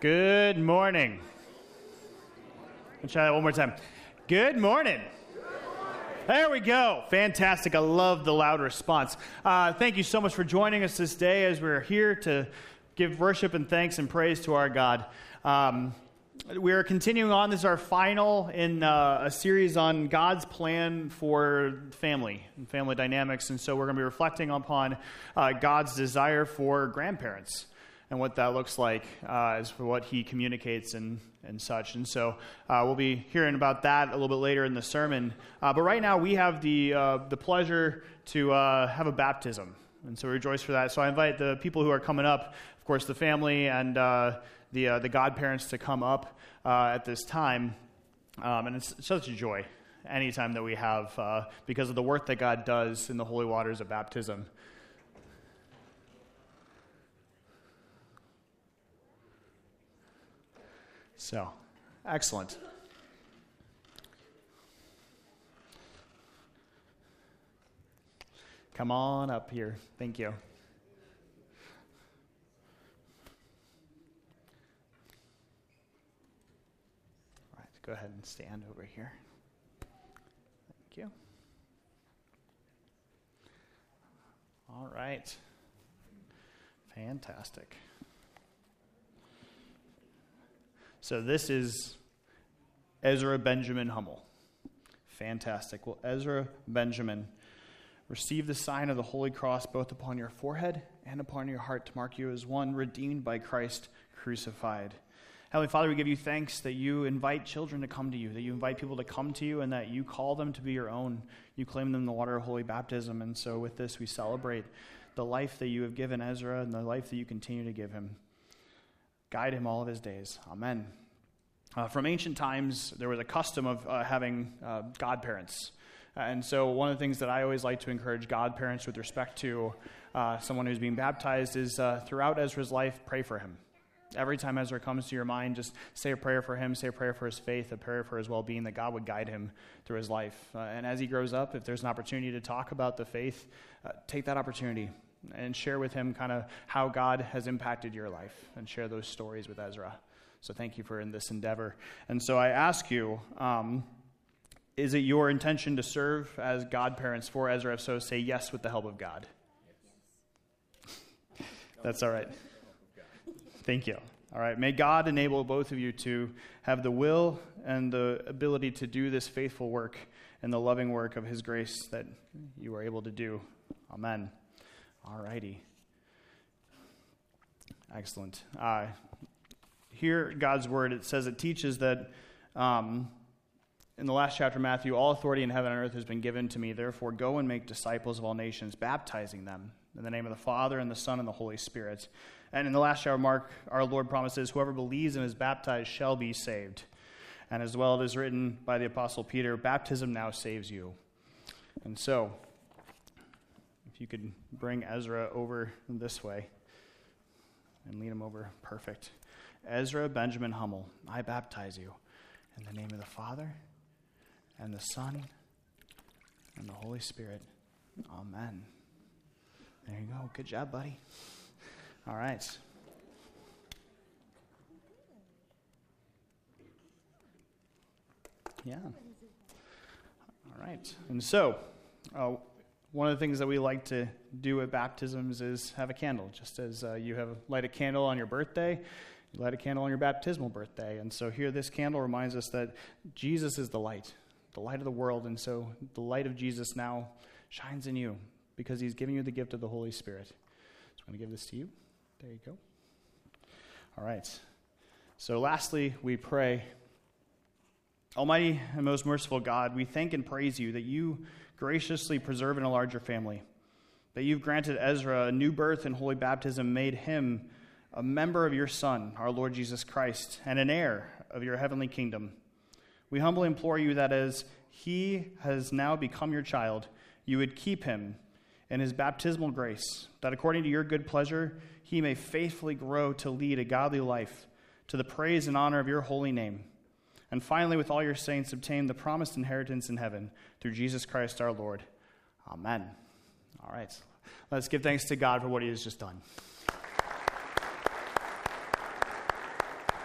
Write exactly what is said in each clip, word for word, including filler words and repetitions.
Good morning. Let's try that one more time. Good morning. There we go. Fantastic. I love the loud response. Uh, thank you so much for joining us this day as we're here to give worship and thanks and praise to our God. Um, we're continuing on. This is our final in uh, a series on God's plan for family and family dynamics. And so we're going to be reflecting upon uh, God's desire for grandparents and what that looks like uh, as for what he communicates and, and such. And so uh, we'll be hearing about that a little bit later in the sermon. Uh, but right now we have the uh, the pleasure to uh, have a baptism. And so we rejoice for that. So I invite the people who are coming up, of course, the family and uh, the uh, the godparents to come up uh, at this time. Um, and it's such a joy anytime that we have uh, because of the work that God does in the holy waters of baptism. So, excellent. Come on up here. Thank you. All right, go ahead and stand over here. Thank you. All right. Fantastic. So this is Ezra Benjamin Hummel. Fantastic. Well, Ezra Benjamin, receive the sign of the Holy Cross both upon your forehead and upon your heart to mark you as one redeemed by Christ crucified. Heavenly Father, we give you thanks that you invite children to come to you, that you invite people to come to you, and that you call them to be your own. You claim them in the water of holy baptism. And so with this, we celebrate the life that you have given Ezra and the life that you continue to give him. Guide him all of his days. Amen. Uh, from ancient times, there was a custom of uh, having uh, godparents. Uh, and so one of the things that I always like to encourage godparents with respect to uh, someone who's being baptized is uh, throughout Ezra's life, pray for him. Every time Ezra comes to your mind, just say a prayer for him, say a prayer for his faith, a prayer for his well-being, that God would guide him through his life. Uh, and as he grows up, if there's an opportunity to talk about the faith, uh, take that opportunity and share with him kind of how God has impacted your life and share those stories with Ezra. So thank you for in this endeavor. And so I ask you, um, is it your intention to serve as godparents for Ezra? If so, say yes with the help of God. Yes. That's all right. Thank you. All right. May God enable both of you to have the will and the ability to do this faithful work and the loving work of his grace that you are able to do. Amen. All righty. Excellent. Uh, here, God's word, it says it teaches that um, in the last chapter of Matthew, all authority in heaven and earth has been given to me. Therefore, go and make disciples of all nations, baptizing them in the name of the Father and the Son and the Holy Spirit. And in the last chapter of Mark, our Lord promises, whoever believes and is baptized shall be saved. And as well, it is written by the Apostle Peter, baptism now saves you. And so, if you could bring Ezra over this way and lead him over. Perfect. Ezra Benjamin Hummel, I baptize you in the name of the Father and the Son and the Holy Spirit. Amen. There you go. Good job, buddy. All right. Yeah. All right. And so, uh, one of the things that we like to do at baptisms is have a candle. Just as uh, you have light a candle on your birthday, you light a candle on your baptismal birthday. And so here this candle reminds us that Jesus is the light, the light of the world. And so the light of Jesus now shines in you because he's giving you the gift of the Holy Spirit. So I'm going to give this to you. There you go. All right. So lastly, we pray. Almighty and most merciful God, we thank and praise you that you graciously preserve and enlarge your family, that you've granted Ezra a new birth and holy baptism, made him a member of your Son, our Lord Jesus Christ, and an heir of your heavenly kingdom. We humbly implore you that as he has now become your child, you would keep him in his baptismal grace, that according to your good pleasure, he may faithfully grow to lead a godly life to the praise and honor of your holy name. And finally, with all your saints, obtain the promised inheritance in heaven through Jesus Christ our Lord. Amen. All right. Let's give thanks to God for what he has just done.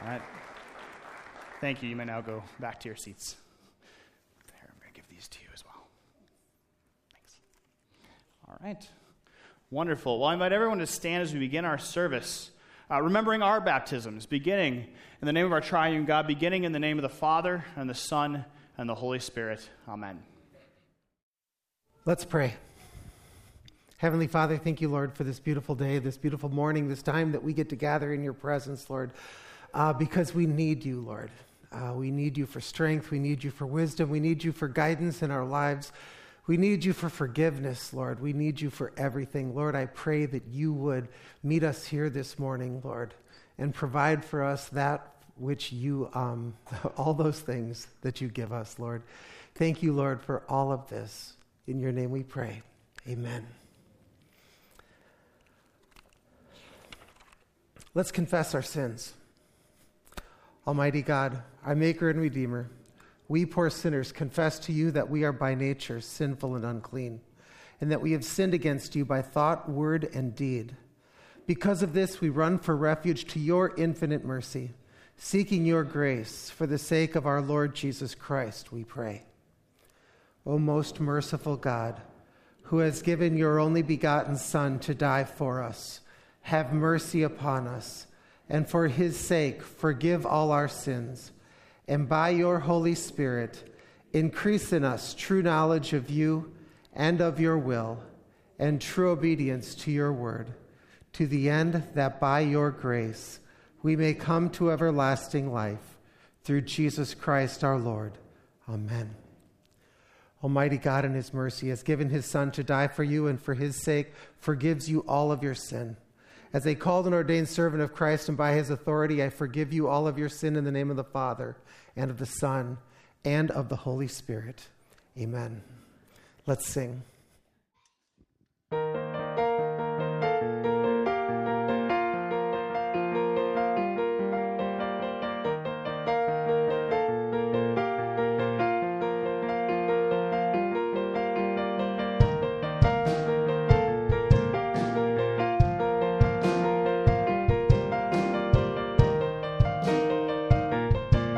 All right. Thank you. You may now go back to your seats. Here, I'm going to give these to you as well. Thanks. All right. Wonderful. Well, I invite everyone to stand as we begin our service, uh, remembering our baptisms, beginning in the name of our triune God, beginning in the name of the Father, and the Son, and the Holy Spirit. Amen. Let's pray. Heavenly Father, thank you, Lord, for this beautiful day, this beautiful morning, this time that we get to gather in your presence, Lord, uh, because we need you, Lord. Uh, we need you for strength. We need you for wisdom. We need you for guidance in our lives. We need you for forgiveness, Lord. We need you for everything. Lord, I pray that you would meet us here this morning, Lord, and provide for us that which you, um, all those things that you give us, Lord. Thank you, Lord, for all of this. In your name we pray. Amen. Let's confess our sins. Almighty God, our Maker and Redeemer, we poor sinners confess to you that we are by nature sinful and unclean, and that we have sinned against you by thought, word, and deed. Because of this, we run for refuge to your infinite mercy, seeking your grace for the sake of our Lord Jesus Christ, we pray. O most merciful God, who has given your only begotten Son to die for us, have mercy upon us, and for his sake forgive all our sins, and by your Holy Spirit increase in us true knowledge of you and of your will, and true obedience to your word, to the end that by your grace we may come to everlasting life, through Jesus Christ our Lord. Amen. Almighty God in his mercy has given his Son to die for you, and for his sake forgives you all of your sin. As a called and ordained servant of Christ, and by his authority, I forgive you all of your sin in the name of the Father, and of the Son, and of the Holy Spirit. Amen. Let's sing.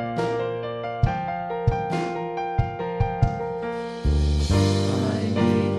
I need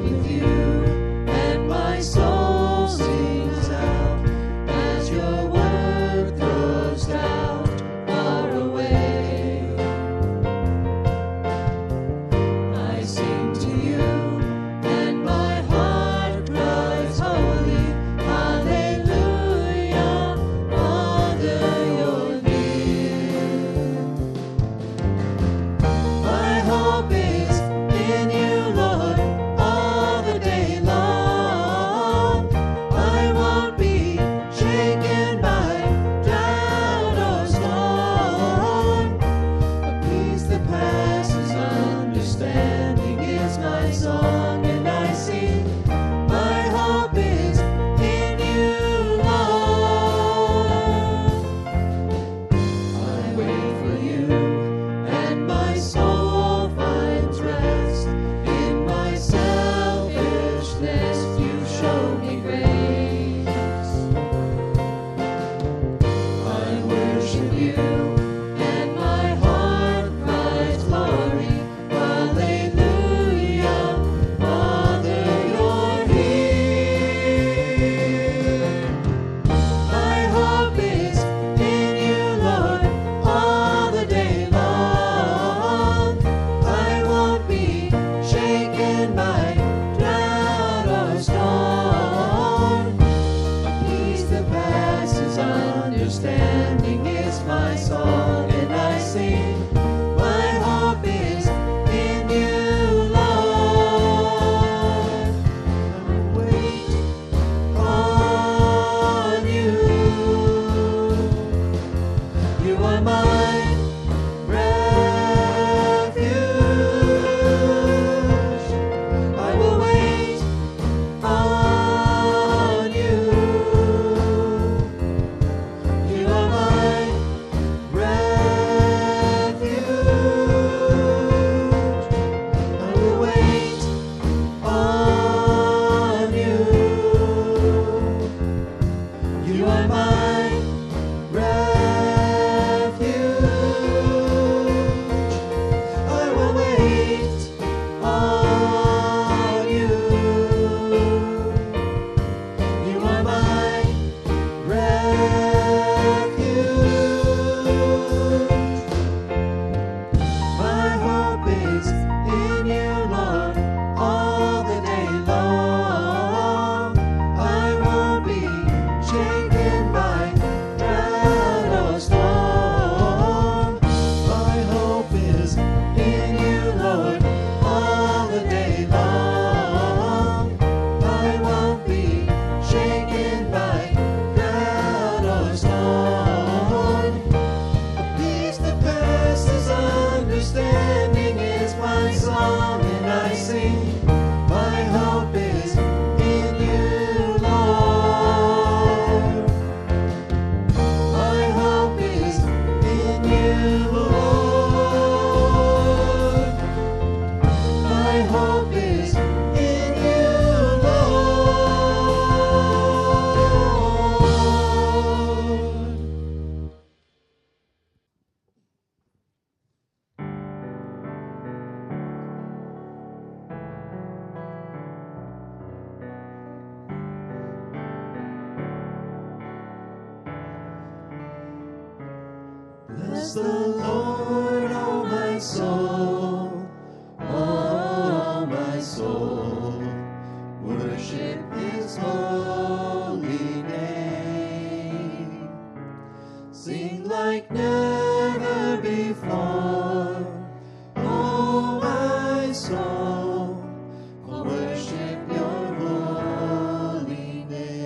Bless the Lord, O my soul, oh my soul, worship his holy name. Sing like never before, oh my soul, worship your holy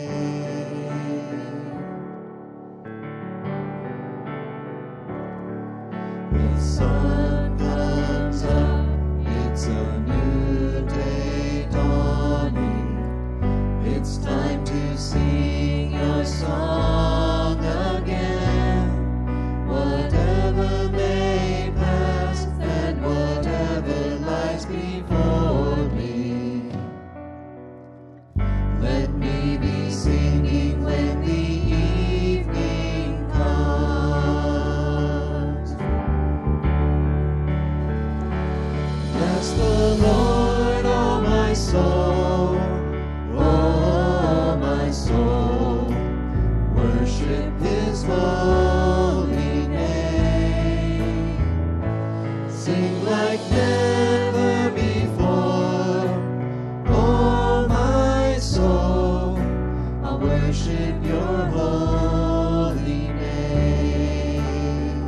name. The sun comes up, it's a new day dawning. It's time to sing your song again. Whatever may pass and whatever lies before me, let me be singing when the evening comes. Bless the Lord, oh my soul, oh my soul, worship his holy name. Sing like never before, oh my soul, I'll worship your holy name.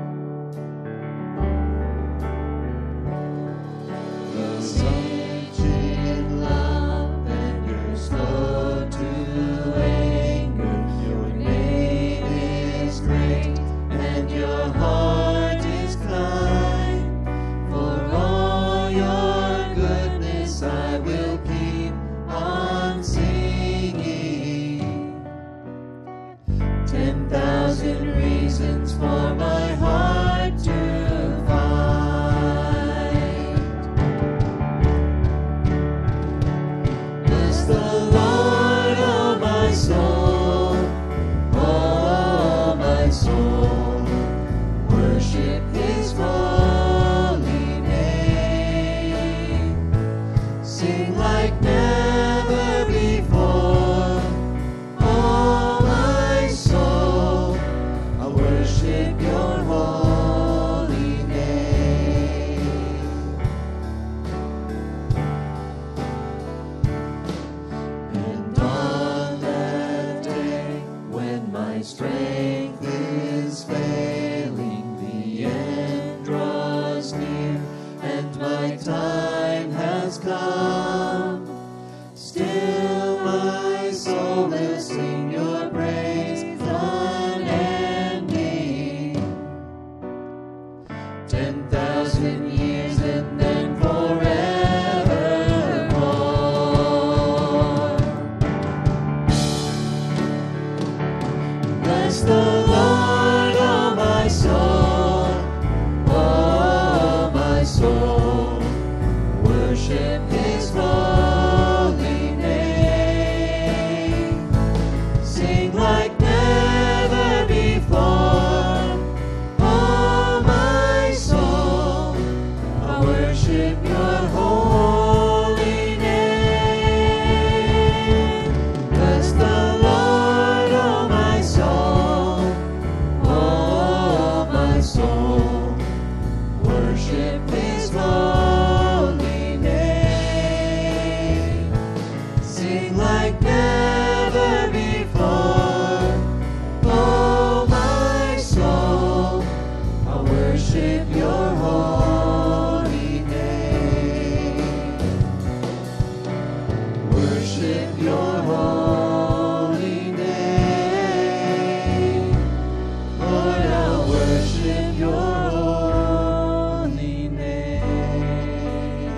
The such in love and you're slow to anger. Your name is great and your heart is kind. For all your goodness I will keep on singing. Ten thousand reasons for my heart to find. Bless the Lord, oh my soul, oh my soul, worship his holy name. Sing like never before, oh my soul, I worship your holy name. And on that day when my strength is failing, the end draws near and my time has come, still my soul will sing your praise unending. Ten thousand years and then forevermore. Bless the Lord, oh my soul, oh my soul, worship his holy name. Sing like never before, oh my soul, I worship your holy name. Bless the Lord, oh my soul, oh my soul, worship his holy name. Sing like never before, oh my soul, I worship your holy name. Worship your holy name. Lord, I'll worship your holy name.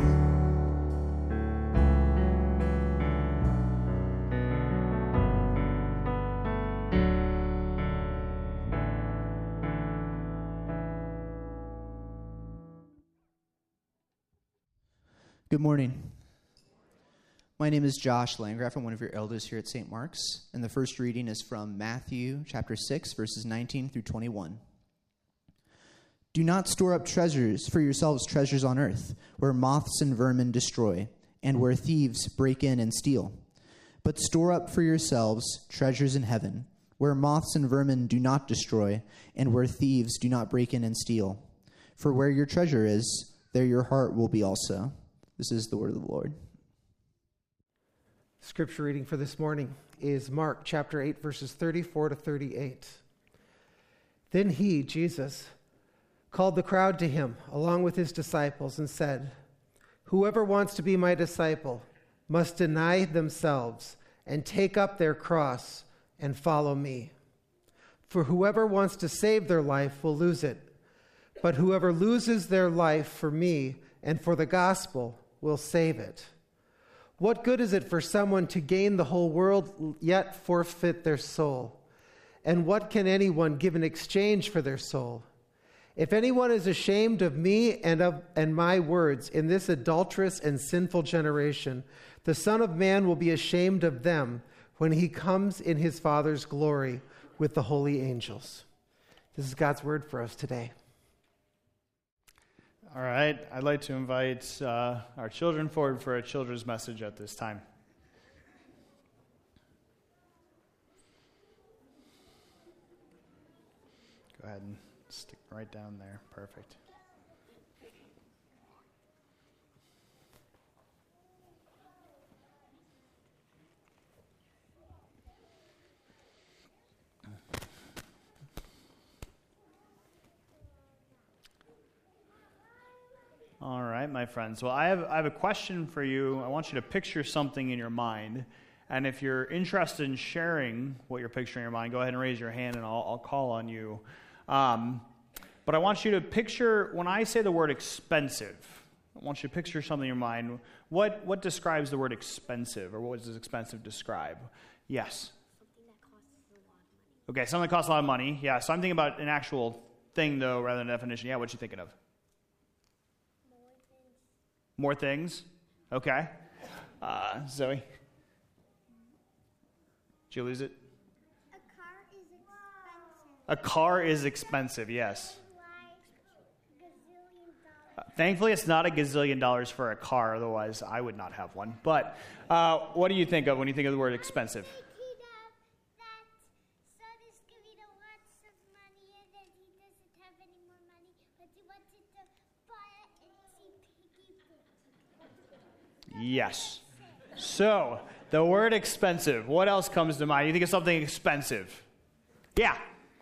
Good morning. My name is Josh Landgraf. I'm one of your elders here at Saint Mark's, and the first reading is from Matthew chapter six, verses nineteen through twenty-one. Do not store up treasures for yourselves treasures on earth, where moths and vermin destroy, and where thieves break in and steal. But store up for yourselves treasures in heaven, where moths and vermin do not destroy, and where thieves do not break in and steal. For where your treasure is, there your heart will be also. This is the word of the Lord. Scripture reading for this morning is Mark chapter eight, verses thirty-four to thirty-eight. Then he, Jesus, called the crowd to him along with his disciples and said, "Whoever wants to be my disciple must deny themselves and take up their cross and follow me. For whoever wants to save their life will lose it, but whoever loses their life for me and for the gospel will save it. What good is it for someone to gain the whole world yet forfeit their soul? And what can anyone give in exchange for their soul? If anyone is ashamed of me and of and my words in this adulterous and sinful generation, the Son of Man will be ashamed of them when he comes in his Father's glory with the holy angels." This is God's word for us today. All right, I'd like to invite uh, our children forward for a children's message at this time. Go ahead and stick right down there. Perfect. All right, my friends. Well, I have I have a question for you. I want you to picture something in your mind. And if you're interested in sharing what you're picturing in your mind, go ahead and raise your hand and I'll, I'll call on you. Um, but I want you to picture, when I say the word expensive, I want you to picture something in your mind. What what describes the word expensive, or what does expensive describe? Yes? Something that costs a lot of money. Okay, something that costs a lot of money. Yeah, so I'm thinking about an actual thing, though, rather than a definition. Yeah, what you thinking of? More things? Okay. Uh, Zoe? Did you lose it? A car is expensive. A car is expensive, yes. Like gazillion Uh, dollars. thankfully, it's not a gazillion dollars for a car, otherwise I would not have one. But uh, what do you think of when you think of the word expensive? Thinking of that son is giving a lots of money and then he doesn't have any more money, but he wanted to buy it and see piggy bank. Yes. So, the word expensive, what else comes to mind? You think of something expensive. Yeah.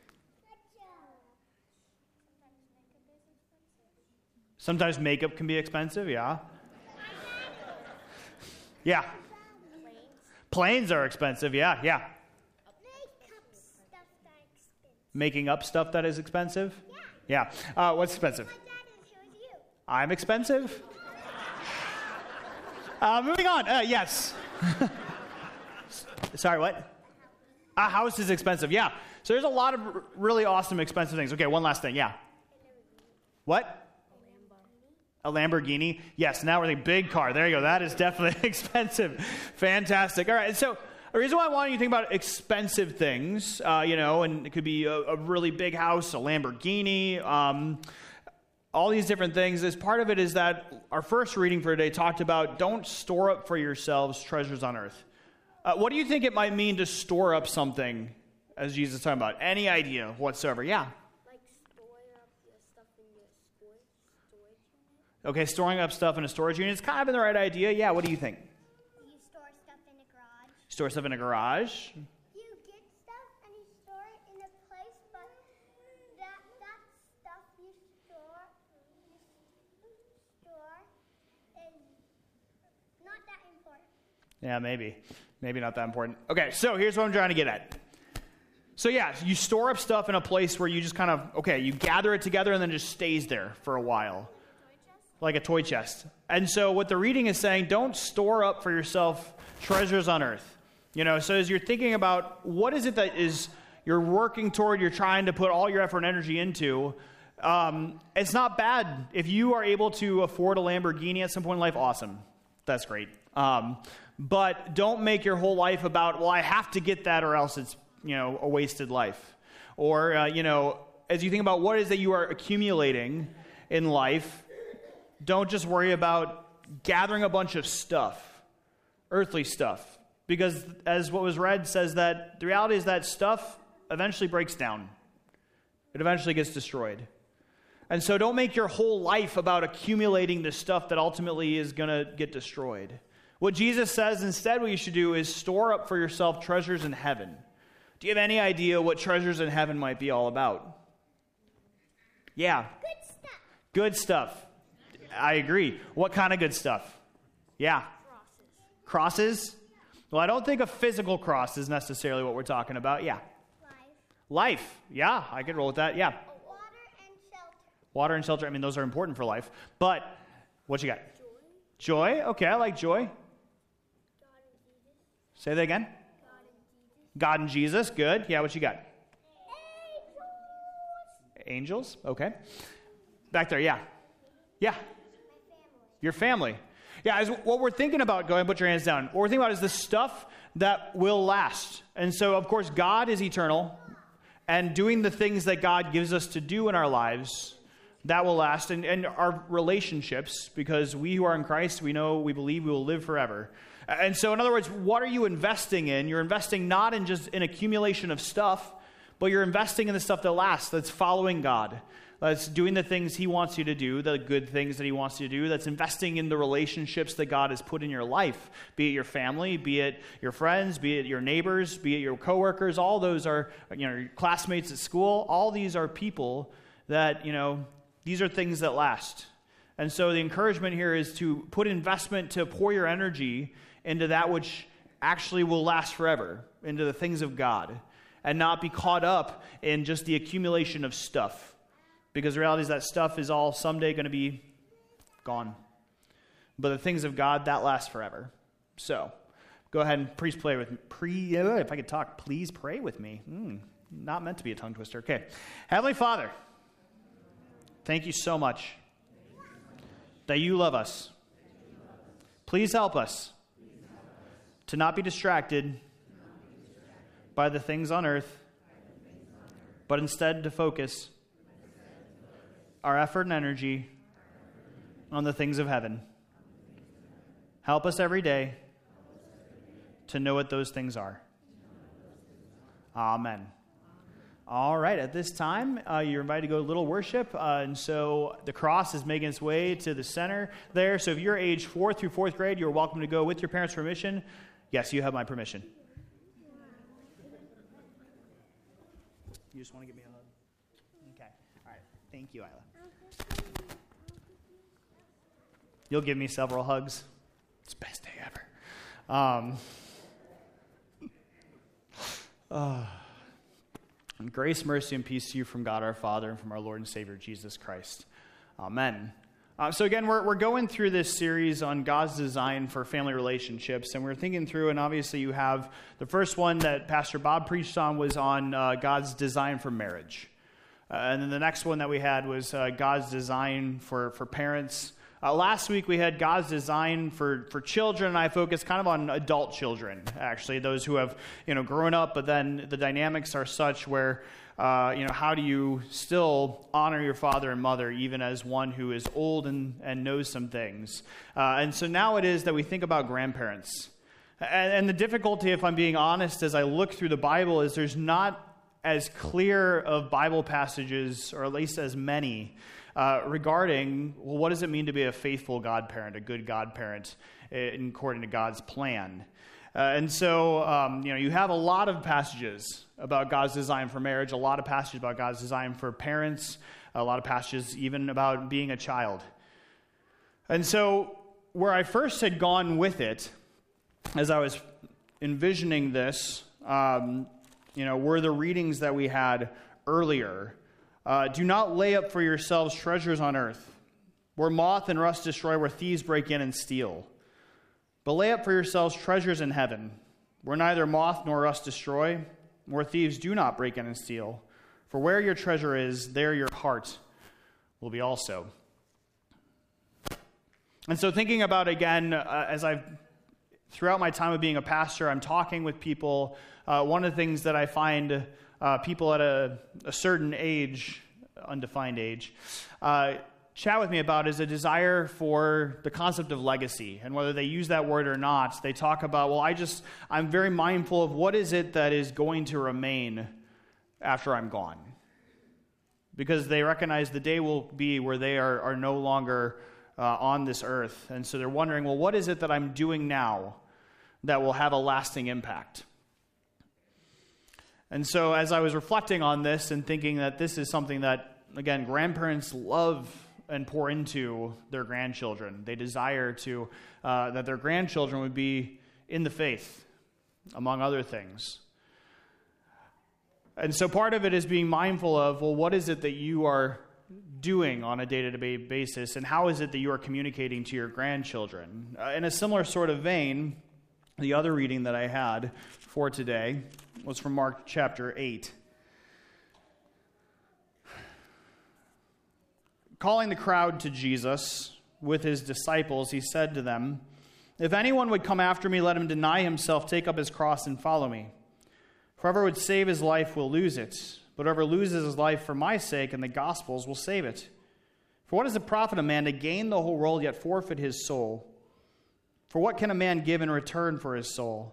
Sometimes makeup can be expensive, yeah. Yeah. Planes are expensive, yeah, yeah. Make up stuff that expensive. Making up stuff that is expensive? Yeah. Yeah. Uh, what's expensive? My dad is here with you. I'm expensive? uh, moving on. Uh, yes. Sorry, what? A house is expensive, yeah. So there's a lot of r- really awesome expensive things. Okay, one last thing, yeah. What? A Lamborghini? Yes, now we're thinking big car. There you go. That is definitely expensive. Fantastic. All right, so the reason why I want you to think about expensive things, uh, you know, and it could be a, a really big house, a Lamborghini, um, all these different things, is part of it is that our first reading for today talked about don't store up for yourselves treasures on earth. Uh, what do you think it might mean to store up something, as Jesus is talking about? Any idea whatsoever? Yeah. Like store up your stuff in your store, storage unit. Okay, storing up stuff in a storage unit is kind of the right idea. Yeah, what do you think? You store stuff in a garage. Store stuff in a garage? You get stuff and you store it in a place, but that that stuff you store you store is not that important. Yeah, maybe. Maybe not that important. Okay, so here's what I'm trying to get at. So yeah, you store up stuff in a place where you just kind of, okay, you gather it together and then it just stays there for a while. Like a toy chest. And so what the reading is saying, don't store up for yourself treasures on earth. You know, so as you're thinking about what is it that is you're working toward, you're trying to put all your effort and energy into, um, it's not bad. If you are able to afford a Lamborghini at some point in life, awesome. That's great. Um, but don't make your whole life about, well, I have to get that or else it's, you know, a wasted life. Or, uh, you know, as you think about what it is that you are accumulating in life, don't just worry about gathering a bunch of stuff, earthly stuff. Because as what was read says that the reality is that stuff eventually breaks down. It eventually gets destroyed. And so don't make your whole life about accumulating this stuff that ultimately is going to get destroyed. What Jesus says instead what you should do is store up for yourself treasures in heaven. Do you have any idea what treasures in heaven might be all about? Yeah. Good stuff. Good stuff. I agree. What kind of good stuff? Yeah. Crosses. Crosses? Well, I don't think a physical cross is necessarily what we're talking about. Yeah. Life. Life. Yeah, I could roll with that. Yeah. Water and shelter. Water and shelter. I mean, those are important for life. But what you got? Joy. Joy? Okay, I like joy. God and Jesus. Say that again. God and Jesus. God and Jesus. Good. Yeah, what you got? Angels. Angels. Okay. Back there. Yeah. Yeah. My family. Your family. Yeah, as what we're thinking about, go ahead and put your hands down. What we're thinking about is the stuff that will last. And so, of course, God is eternal. And doing the things that God gives us to do in our lives, that will last. And, and our relationships, because we who are in Christ, we know, we believe we will live forever. And so, in other words, what are you investing in? You're investing not in just an accumulation of stuff, but you're investing in the stuff that lasts, that's following God. That's doing the things he wants you to do, the good things that he wants you to do. That's investing in the relationships that God has put in your life, be it your family, be it your friends, be it your neighbors, be it your coworkers. All those are, you know, your classmates at school. All these are people that, you know, these are things that last. And so the encouragement here is to put investment, to pour your energy into that which actually will last forever, into the things of God, and not be caught up in just the accumulation of stuff. Because the reality is that stuff is all someday going to be gone. But the things of God, that lasts forever. So, go ahead and please play with me. Pre, if I could talk, please pray with me. Mm, not meant to be a tongue twister. Okay. Heavenly Father, thank you so much that you love us. Please help us to not be distracted by the things on earth, but instead to focus our effort and energy on the things of heaven. Help us every day to know what those things are. Amen. All right, at this time, uh, you're invited to go to Little Worship. Uh, and so the cross is making its way to the center there. So if you're age fourth through fourth grade, you're welcome to go with your parents' permission. Yes, you have my permission. You just want to give me a hug? Okay. All right. Thank you, Isla. You'll give me several hugs. It's the best day ever. Um, uh, and grace, mercy, and peace to you from God our Father and from our Lord and Savior Jesus Christ. Amen. Uh, so again, we're we're going through this series on God's design for family relationships, and we're thinking through, and obviously you have the first one that Pastor Bob preached on was on uh, God's design for marriage. Uh, and then the next one that we had was uh, God's design for, for parents. Uh, last week we had God's design for, for children, and I focused kind of on adult children, actually, those who have, you know, grown up, but then the dynamics are such where, uh, you know, how do you still honor your father and mother, even as one who is old and, and knows some things? Uh, and so now it is that we think about grandparents. And, and the difficulty, if I'm being honest, as I look through the Bible, is there's not as clear of Bible passages, or at least as many, uh, regarding, well, what does it mean to be a faithful godparent, a good godparent, in, according to God's plan? Uh, and so, um, you know, you have a lot of passages about God's design for marriage, a lot of passages about God's design for parents, a lot of passages even about being a child. And so, where I first had gone with it, as I was envisioning this, um, you know, were the readings that we had earlier. Uh, Do not lay up for yourselves treasures on earth, where moth and rust destroy, where thieves break in and steal. But lay up for yourselves treasures in heaven, where neither moth nor rust destroy, where thieves do not break in and steal. For where your treasure is, there your heart will be also. And so thinking about, again, uh, as I've, throughout my time of being a pastor, I'm talking with people. Uh, one of the things that I find uh, people at a, a certain age, undefined age, uh, chat with me about is a desire for the concept of legacy. And whether they use that word or not, they talk about, well, I just, I'm very mindful of what is it that is going to remain after I'm gone. Because they recognize the day will be where they are, are no longer uh, on this earth. And so they're wondering, well, what is it that I'm doing now that will have a lasting impact? And so as I was reflecting on this and thinking that this is something that, again, grandparents love and pour into their grandchildren. They desire to uh, that their grandchildren would be in the faith, among other things. And so part of it is being mindful of, well, what is it that you are doing on a day-to-day basis, and how is it that you are communicating to your grandchildren? Uh, in a similar sort of vein, the other reading that I had for today was from Mark chapter eight. Calling the crowd to Jesus with his disciples, he said to them, "If anyone would come after me, let him deny himself, take up his cross, and follow me. For whoever would save his life will lose it, but whoever loses his life for my sake and the gospel's will save it. For what does it profit a man to gain the whole world yet forfeit his soul? For what can a man give in return for his soul?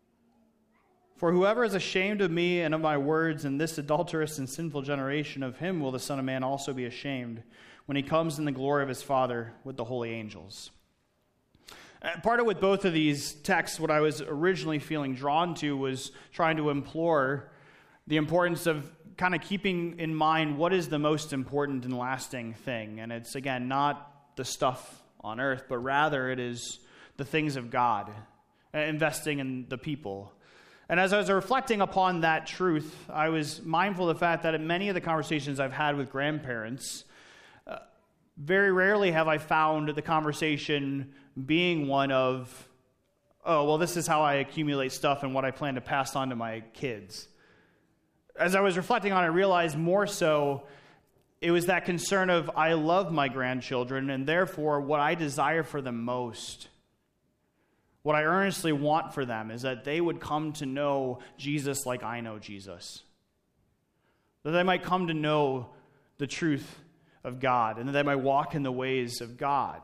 For whoever is ashamed of me and of my words in this adulterous and sinful generation, of him will the Son of Man also be ashamed when he comes in the glory of his Father with the holy angels." And part of with both of these texts, what I was originally feeling drawn to was trying to implore the importance of kind of keeping in mind what is the most important and lasting thing. And it's, again, not the stuff on earth, but rather it is the things of God, investing in the people. And as I was reflecting upon that truth, I was mindful of the fact that in many of the conversations I've had with grandparents, uh, very rarely have I found the conversation being one of, oh, well, this is how I accumulate stuff and what I plan to pass on to my kids. As I was reflecting on it, I realized more so it was that concern of, I love my grandchildren, and therefore what I desire for them most, what I earnestly want for them, is that they would come to know Jesus like I know Jesus. That they might come to know the truth of God, and that they might walk in the ways of God.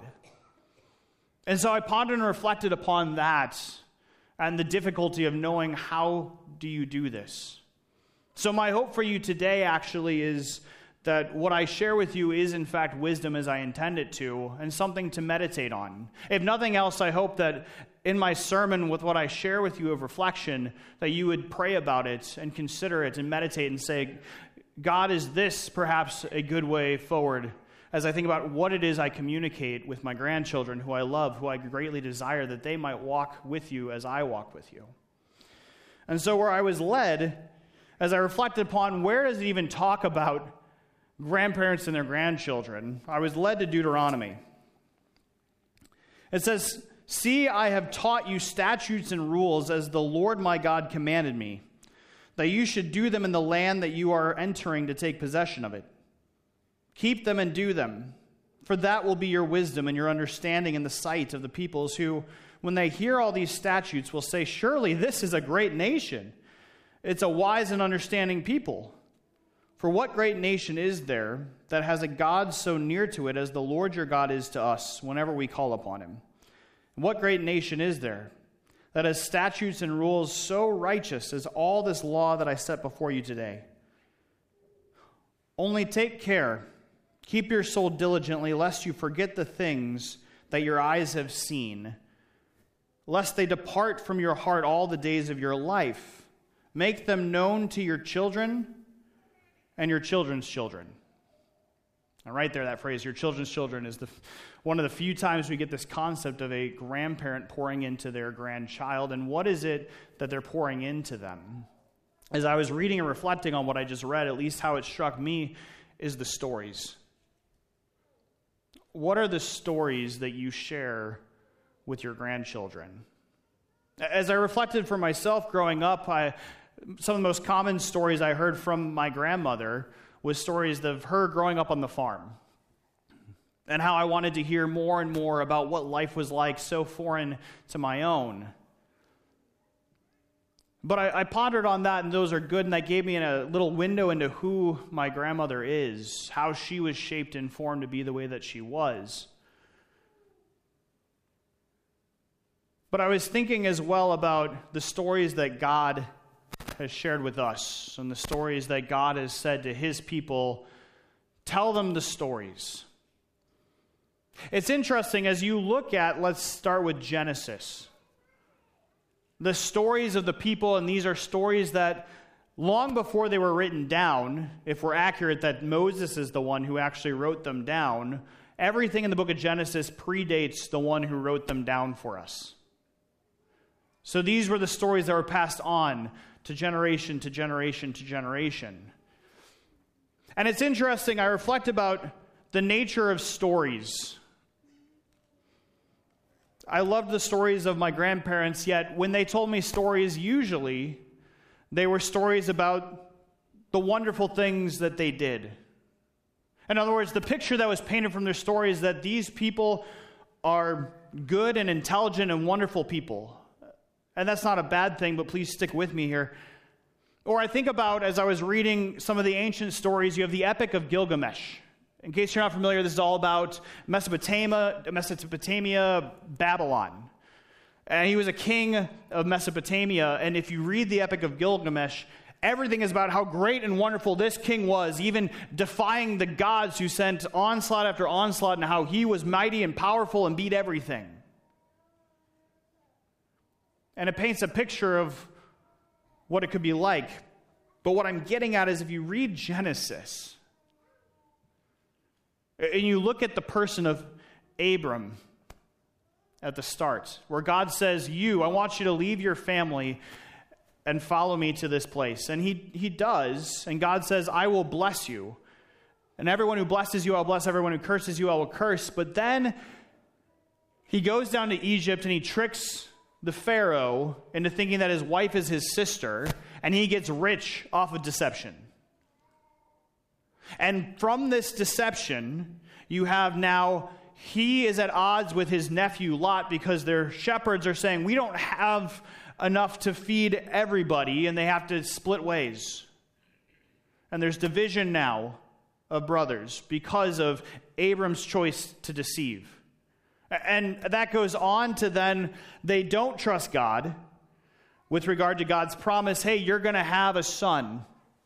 And so I pondered and reflected upon that and the difficulty of knowing, how do you do this? So my hope for you today actually is that what I share with you is in fact wisdom as I intend it to, and something to meditate on. If nothing else, I hope that in my sermon, with what I share with you of reflection, that you would pray about it and consider it and meditate and say, God, is this perhaps a good way forward as I think about what it is I communicate with my grandchildren, who I love, who I greatly desire that they might walk with you as I walk with you. And so where I was led, as I reflected upon where does it even talk about grandparents and their grandchildren, I was led to Deuteronomy. It says, "See, I have taught you statutes and rules as the Lord my God commanded me, that you should do them in the land that you are entering to take possession of it. Keep them and do them, for that will be your wisdom and your understanding in the sight of the peoples who, when they hear all these statutes, will say, 'Surely this is a great nation. It's a wise and understanding people.' For what great nation is there that has a God so near to it as the Lord your God is to us whenever we call upon him? And what great nation is there that has statutes and rules so righteous as all this law that I set before you today? Only take care, keep your soul diligently, lest you forget the things that your eyes have seen, lest they depart from your heart all the days of your life. Make them known to your children and your children's children." And right there, that phrase, your children's children, is the one of the few times we get this concept of a grandparent pouring into their grandchild. And what is it that they're pouring into them? As I was reading and reflecting on what I just read, at least how it struck me, is the stories. What are the stories that you share with your grandchildren? As I reflected for myself growing up, I, some of the most common stories I heard from my grandmother was stories of her growing up on the farm, and how I wanted to hear more and more about what life was like, so foreign to my own. But I, I pondered on that, and those are good, and that gave me a little window into who my grandmother is, how she was shaped and formed to be the way that she was. But I was thinking as well about the stories that God has shared with us and the stories that God has said to his people, tell them the stories. It's interesting as you look at, let's start with Genesis. The stories of the people, and these are stories that long before they were written down, if we're accurate that Moses is the one who actually wrote them down, everything in the book of Genesis predates the one who wrote them down for us. So these were the stories that were passed on to generation to generation to generation. And it's interesting, I reflect about the nature of stories. I loved the stories of my grandparents, yet when they told me stories, usually they were stories about the wonderful things that they did. In other words, the picture that was painted from their stories is that these people are good and intelligent and wonderful people. And that's not a bad thing, but please stick with me here. Or I think about, as I was reading some of the ancient stories, you have the Epic of Gilgamesh. In case you're not familiar, this is all about Mesopotamia, Mesopotamia, Babylon. And he was a king of Mesopotamia, and if you read the Epic of Gilgamesh, everything is about how great and wonderful this king was, even defying the gods who sent onslaught after onslaught, and how he was mighty and powerful and beat everything. And it paints a picture of what it could be like. But what I'm getting at is if you read Genesis, and you look at the person of Abram at the start, where God says, you, I want you to leave your family and follow me to this place. And he, he does, and God says, I will bless you. And everyone who blesses you, I'll bless. Everyone who curses you, I will curse. But then he goes down to Egypt and he tricks the Pharaoh into thinking that his wife is his sister, and he gets rich off of deception. And from this deception, you have now, he is at odds with his nephew Lot because their shepherds are saying, we don't have enough to feed everybody, and they have to split ways. And there's division now of brothers because of Abram's choice to deceive. And that goes on to then, they don't trust God with regard to God's promise, hey, you're going to have a son.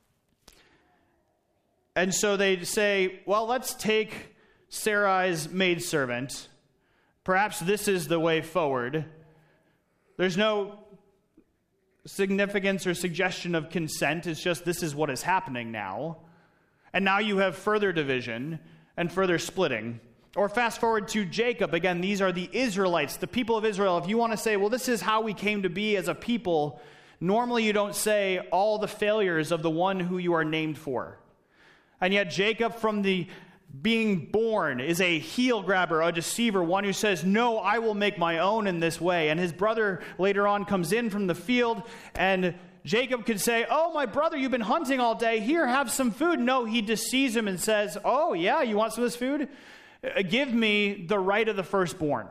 And so they say, well, let's take Sarai's maidservant. Perhaps this is the way forward. There's no significance or suggestion of consent. It's just this is what is happening now. And now you have further division and further splitting. Or fast forward to Jacob. Again, these are the Israelites, the people of Israel. If you want to say, well, this is how we came to be as a people, normally you don't say all the failures of the one who you are named for. And yet Jacob, from the being born, is a heel grabber, a deceiver, one who says, no, I will make my own in this way. And his brother later on comes in from the field, and Jacob could say, oh, my brother, you've been hunting all day. Here, have some food. No, he deceives him and says, oh, yeah, you want some of this food? Give me the right of the firstborn.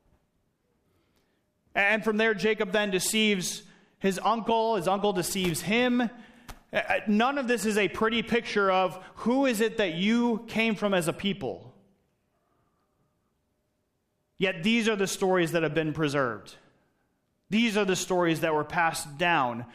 And from there, Jacob then deceives his uncle. His uncle deceives him. None of this is a pretty picture of who is it that you came from as a people. Yet these are the stories that have been preserved. These are the stories that were passed down.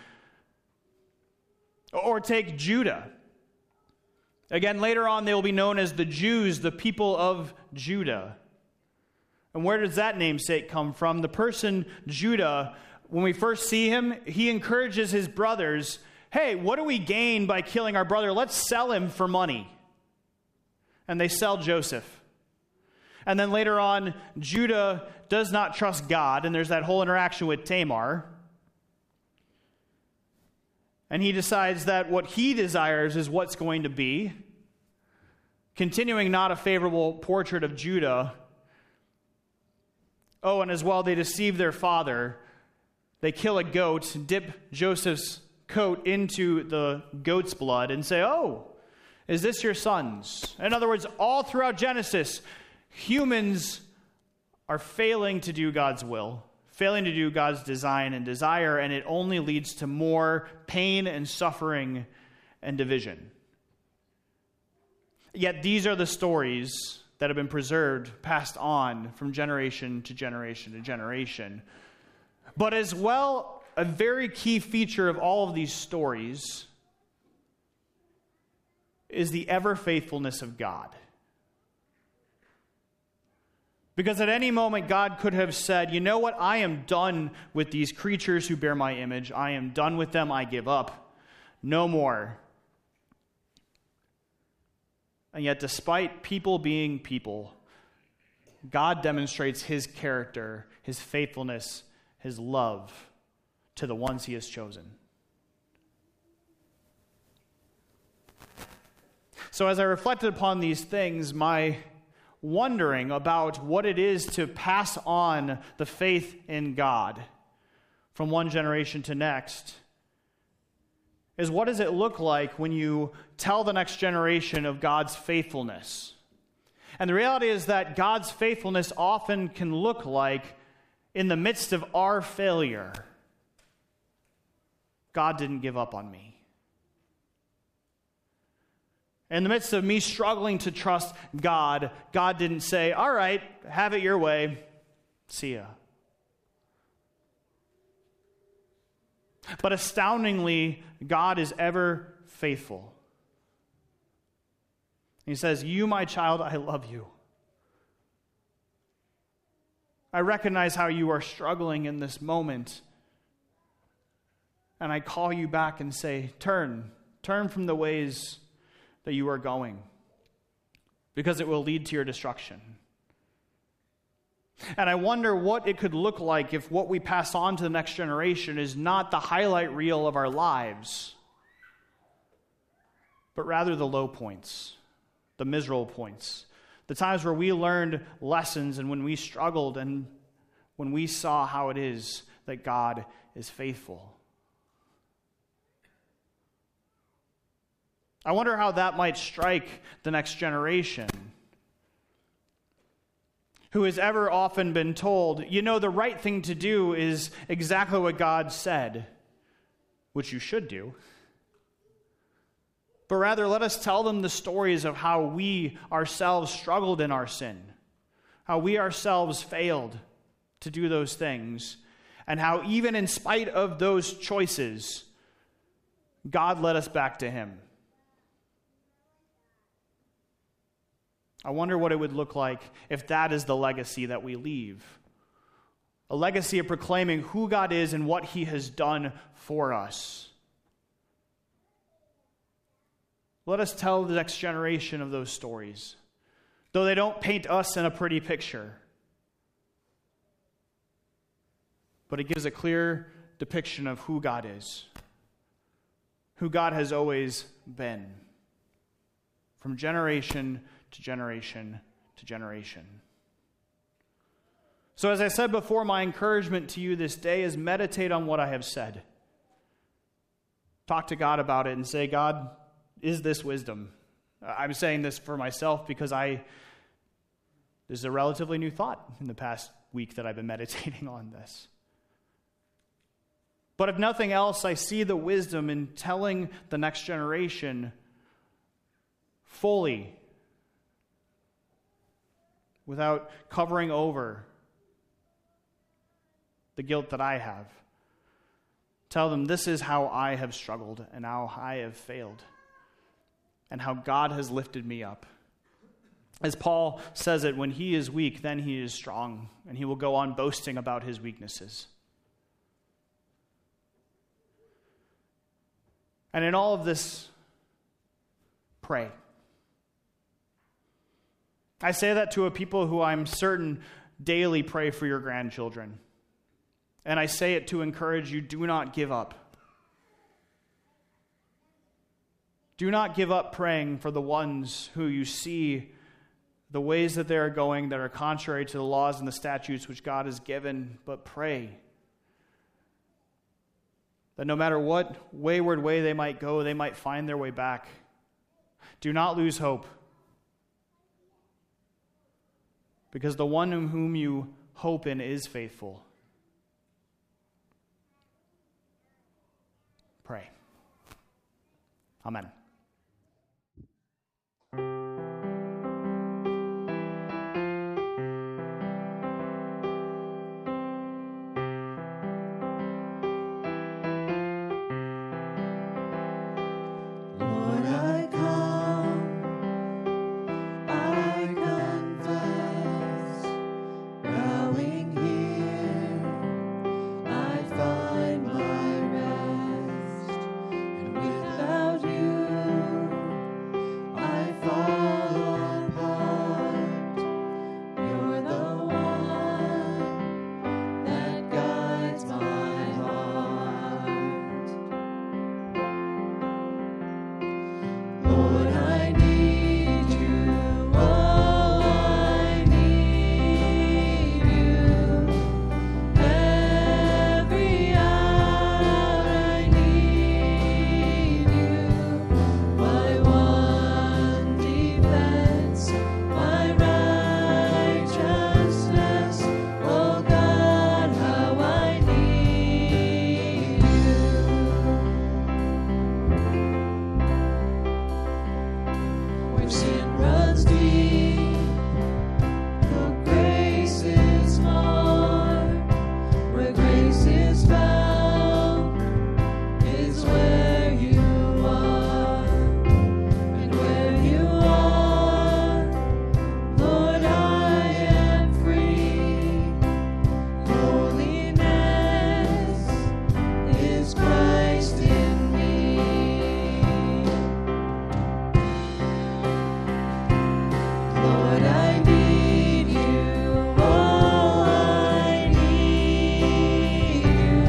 Or take Judah. Again, later on, they will be known as the Jews, the people of Judah. And where does that namesake come from? The person Judah, when we first see him, he encourages his brothers, hey, what do we gain by killing our brother? Let's sell him for money. And they sell Joseph. And then later on, Judah does not trust God, and there's that whole interaction with Tamar. And he decides that what he desires is what's going to be. Continuing not a favorable portrait of Judah. Oh, and as well, they deceive their father. They kill a goat, dip Joseph's coat into the goat's blood, and say, oh, is this your sons? In other words, all throughout Genesis, humans are failing to do God's will. Failing to do God's design and desire, and it only leads to more pain and suffering and division. Yet these are the stories that have been preserved, passed on from generation to generation to generation. But as well a very key feature of all of these stories is the ever faithfulness of God. Because at any moment, God could have said, you know what, I am done with these creatures who bear my image. I am done with them. I give up. No more. And yet, despite people being people, God demonstrates his character, his faithfulness, his love to the ones he has chosen. So as I reflected upon these things, my wondering about what it is to pass on the faith in God from one generation to next is, what does it look like when you tell the next generation of God's faithfulness? And the reality is that God's faithfulness often can look like, in the midst of our failure, God didn't give up on me. In the midst of me struggling to trust God, God didn't say, all right, have it your way, see ya. But astoundingly, God is ever faithful. He says, you, my child, I love you. I recognize how you are struggling in this moment. And I call you back and say, turn, turn from the ways that you are going, because it will lead to your destruction. And I wonder what it could look like if what we pass on to the next generation is not the highlight reel of our lives, but rather the low points, the miserable points, the times where we learned lessons and when we struggled and when we saw how it is that God is faithful. I wonder how that might strike the next generation, who has ever often been told, you know, the right thing to do is exactly what God said, which you should do. But rather, let us tell them the stories of how we ourselves struggled in our sin, how we ourselves failed to do those things, and how even in spite of those choices, God led us back to him. I wonder what it would look like if that is the legacy that we leave. A legacy of proclaiming who God is and what he has done for us. Let us tell the next generation of those stories, though they don't paint us in a pretty picture. But it gives a clear depiction of who God is, who God has always been, from generation to generation to generation. So as I said before, my encouragement to you this day is meditate on what I have said. Talk to God about it and say, God, is this wisdom? I'm saying this for myself because I, this is a relatively new thought in the past week that I've been meditating on this. But if nothing else, I see the wisdom in telling the next generation fully, without covering over the guilt that I have. Tell them this is how I have struggled and how I have failed and how God has lifted me up. As Paul says it, when he is weak, then he is strong, and he will go on boasting about his weaknesses. And in all of this, pray. I say that to a people who I'm certain daily pray for your grandchildren. And I say it to encourage you, do not give up. Do not give up praying for the ones who you see the ways that they are going that are contrary to the laws and the statutes which God has given, but pray that no matter what wayward way they might go, they might find their way back. Do not lose hope. Because the one in whom you hope in is faithful. Pray. Amen. where sin runs deep, the grace is more, where grace is found, is where you are, and where you are, Lord, I am free. Holiness is Christ in me. Lord, I need you. Oh, I need you.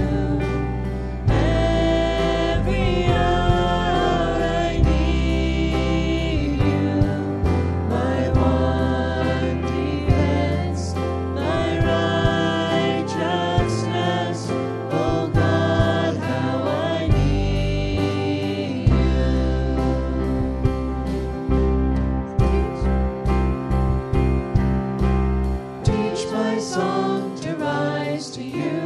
Every hour I need you. My one defense, my righteousness. Oh God, how I need you. Teach my song to rise to you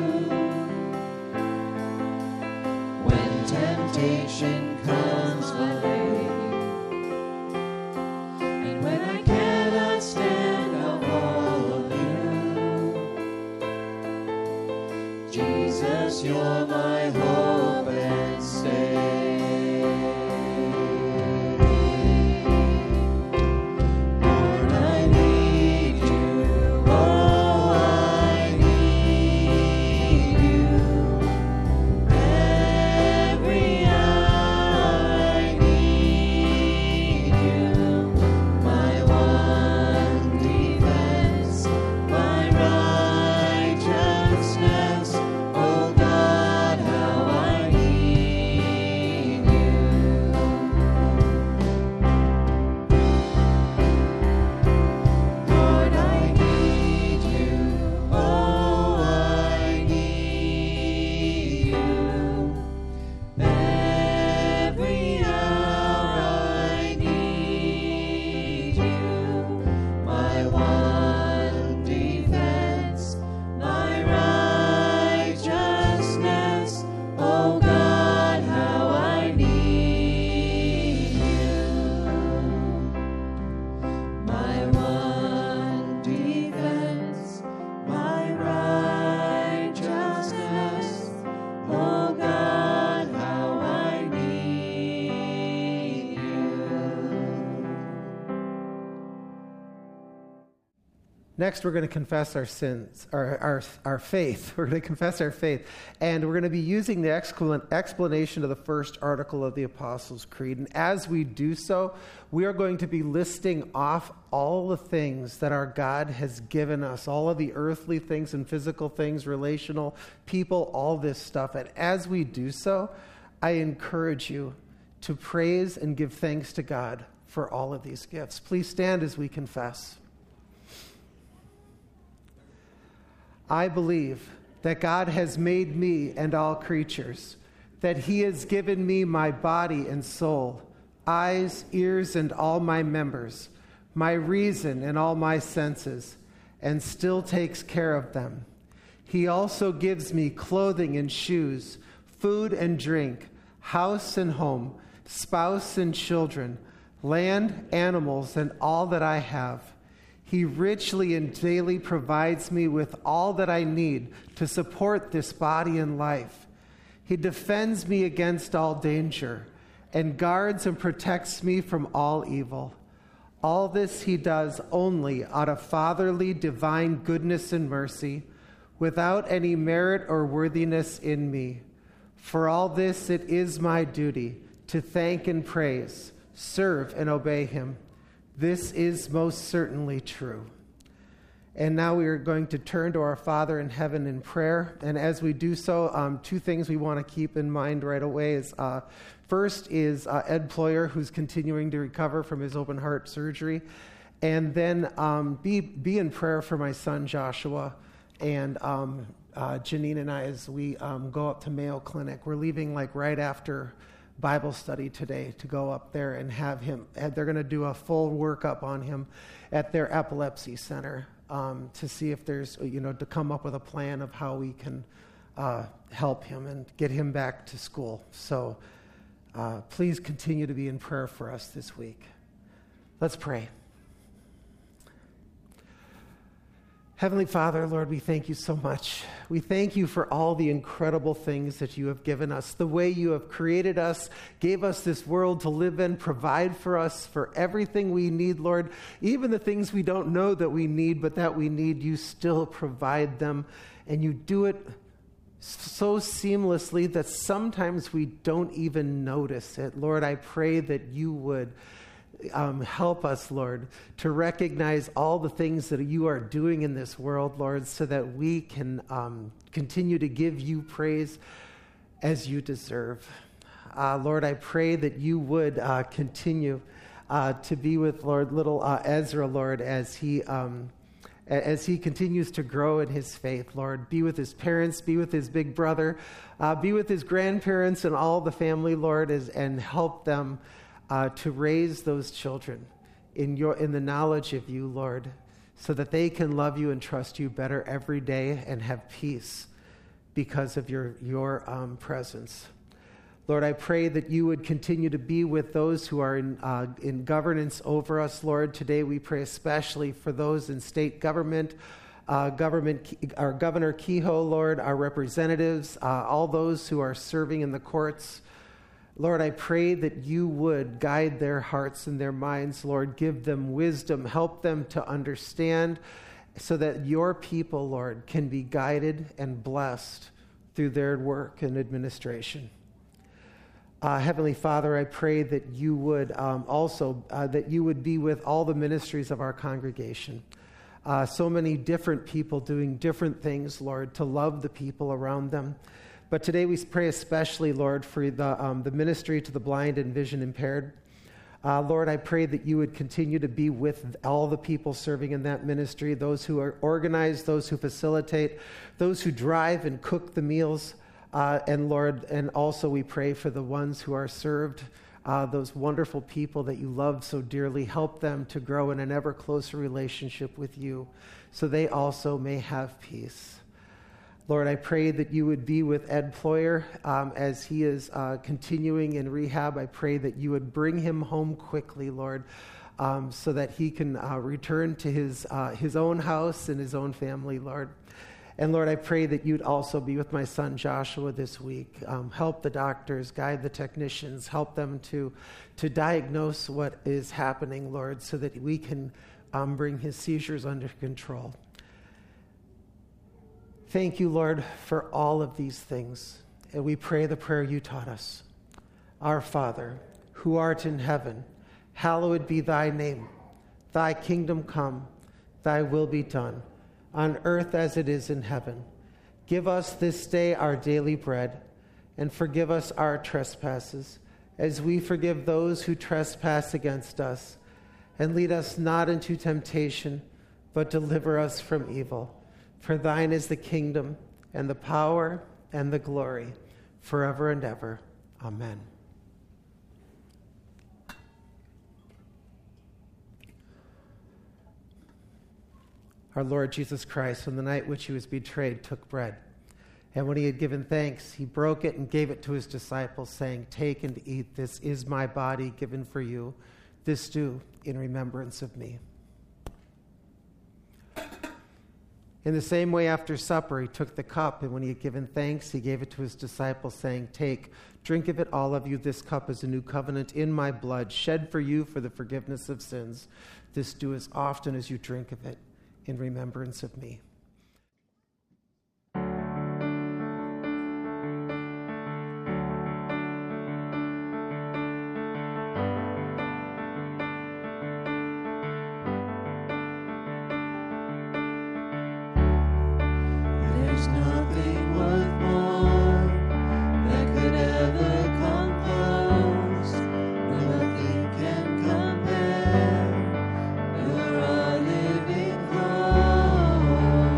when temptation comes my way, and when I cannot stand, I'll follow you. Jesus, you're my hope and stay. Lord, I need you. Oh, I need you. Every hour I need you. My one defense, my righteousness. Oh God, how I need you. Lord, I need you. Oh, I need you. Every hour I need you. My one defense, my righteousness. Oh God, how I need you. My one defense, my righteousness. Oh God, how I need you. Next, we're going to confess our sins, our, our, our faith. We're going to confess our faith. And we're going to be using the excla- explanation of the first article of the Apostles' Creed. And as we do so, we are going to be listing off all the things that our God has given us, all of the earthly things and physical things, relational people, all this stuff. And as we do so, I encourage you to praise and give thanks to God for all of these gifts. Please stand as we confess. I believe that God has made me and all creatures, that he has given me my body and soul, eyes, ears, and all my members, my reason and all my senses, and still takes care of them. He also gives me clothing and shoes, food and drink, house and home, spouse and children, land, animals, and all that I have. He richly and daily provides me with all that I need to support this body and life. He defends me against all danger and guards and protects me from all evil. All this he does only out of fatherly divine goodness and mercy, without any merit or worthiness in me. For all this it is my duty to thank and praise, serve and obey him. This is most certainly true. And now we are going to turn to our Father in heaven in prayer. And as we do so, um, two things we want to keep in mind right away is uh, first is uh, Ed Ployer, who's continuing to recover from his open heart surgery. And then um, be, be in prayer for my son Joshua and um, uh, Janine and I as we um, go up to Mayo Clinic. We're leaving like right after Bible study today to go up there and have him. They're going to do a full workup on him at their epilepsy center um, to see if there's, you know, to come up with a plan of how we can uh, help him and get him back to school. So uh, please continue to be in prayer for us this week. Let's pray. Heavenly Father, Lord, we thank you so much. We thank you for all the incredible things that you have given us, the way you have created us, gave us this world to live in, provide for us for everything we need, Lord. Even the things we don't know that we need, but that we need, you still provide them. And you do it so seamlessly that sometimes we don't even notice it. Lord, I pray that you would Um, help us, Lord, to recognize all the things that you are doing in this world, Lord, so that we can um, continue to give you praise as you deserve. Uh, Lord, I pray that you would uh, continue uh, to be with, Lord, little uh, Ezra, Lord, as he um, as he continues to grow in his faith, Lord. Be with his parents, be with his big brother, uh, be with his grandparents and all the family, Lord, as, and help them Uh, to raise those children in your in the knowledge of you, Lord, so that they can love you and trust you better every day and have peace because of your your um, presence. Lord, I pray that you would continue to be with those who are in uh, in governance over us, Lord. Today we pray especially for those in state government, uh, government, our Governor Kehoe, Lord, our representatives, uh, all those who are serving in the courts. Lord, I pray that you would guide their hearts and their minds, Lord. Give them wisdom. Help them to understand so that your people, Lord, can be guided and blessed through their work and administration. Uh, Heavenly Father, I pray that you would um, also, uh, that you would be with all the ministries of our congregation. Uh, so many different people doing different things, Lord, to love the people around them. But today we pray especially, Lord, for the, um, the ministry to the blind and vision impaired. Uh, Lord, I pray that you would continue to be with all the people serving in that ministry, those who are organized, those who facilitate, those who drive and cook the meals. Uh, and Lord, and also we pray for the ones who are served, uh, those wonderful people that you love so dearly. Help them to grow in an ever closer relationship with you so they also may have peace. Lord, I pray that you would be with Ed Ployer um, as he is uh, continuing in rehab. I pray that you would bring him home quickly, Lord, um, so that he can uh, return to his uh, his own house and his own family, Lord. And Lord, I pray that you'd also be with my son Joshua this week. Um, help the doctors, guide the technicians, help them to, to diagnose what is happening, Lord, so that we can um, bring his seizures under control. Thank you, Lord, for all of these things. And we pray the prayer you taught us. Our Father, who art in heaven, hallowed be thy name. Thy kingdom come, thy will be done, on earth as it is in heaven. Give us this day our daily bread, and forgive us our trespasses, as we forgive those who trespass against us. And lead us not into temptation, but deliver us from evil. For thine is the kingdom, and the power, and the glory, forever and ever. Amen. Our Lord Jesus Christ, on the night which he was betrayed, took bread. And when he had given thanks, he broke it and gave it to his disciples, saying, "Take and eat. This is my body given for you. This do in remembrance of me." In the same way, after supper, he took the cup, and when he had given thanks, he gave it to his disciples, saying, "Take, drink of it, all of you. This cup is a new covenant in my blood, shed for you for the forgiveness of sins. This do as often as you drink of it in remembrance of me." There's nothing worth more that could ever come close. Nothing can compare. You're a living hope.